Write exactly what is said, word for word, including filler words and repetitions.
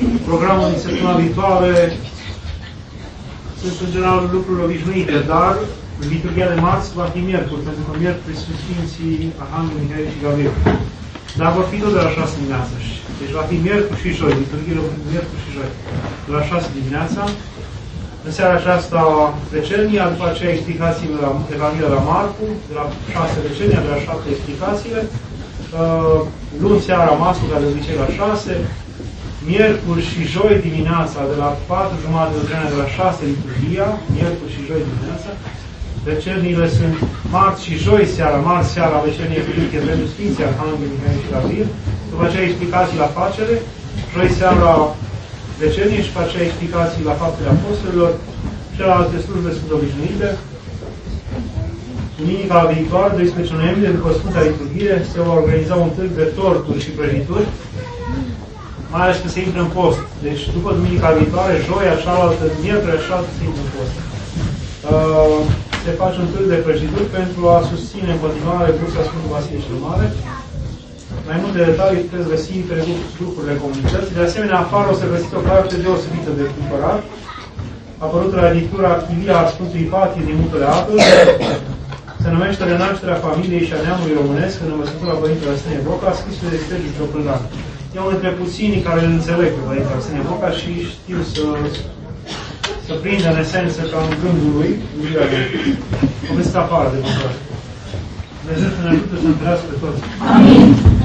programul din săptămâna viitoare sunt în general lucruri obișnuite, dar liturghia de marți va fi miercuri, pentru că miercuri sunt Sfinții Arhanghel, Mihail și Gabriel. Dar vor fi tot de la șase dimineața. Deci va fi miercuri și joi, liturghiile vor fi miercuri și joi. De la șase dimineața. În seara aceasta vecernia, după aceea explicațiile la Evanghelia la Marcu, de la șase vecernia, de la șapte explicațiile. Uh, luni seara masă, ca de obicei la șase. Miercuri și joi dimineața, de la patru jumate de vreme, de la șase liturghia, miercuri și joi dimineața. Vecerniile sunt marți și joi seara, marți seara vecernie publică pentru Sfinții Arhanghel, Mihail și Gabriel, după aceea explicații la facere, joi seara vecernie și după aceea explicații la faptele apostolilor, celelalte slujbe sunt obișnuite. Duminica viitoare, doisprezece noiembrie, după Sfânta Liturghie, se va organiza un târg de torturi și prăjituri, mai ales că se intră în post. Deci, după duminica viitoare, joia, cealaltă, miercuri, cealaltă se intră în post. Uh, se face un târg de prăjituri pentru a susține în continuare cursa Sfântul Vasile cel Mare. Mai multe detalii puteți găsi pe grupurile comunității. De asemenea, afară o să găsiți o carte deosebită de cumpărat, apărută la editura Chilia a Sfântului Patie din Mutele Apă. Se numește Renașterea familiei și a neamului românesc în învățătura Părintele Arsenie Boca, scrisul de Sergiu Ciocârlan. E unul dintre puținii care îl înțeleg pe Părintele Arsenie Boca și știu să, să prindă în esență ca în gândul lui, gândirea lui. O găsiți afară de Dumnezeu. Dumnezeu să ne ajute să întâlnească pe toți. Amin.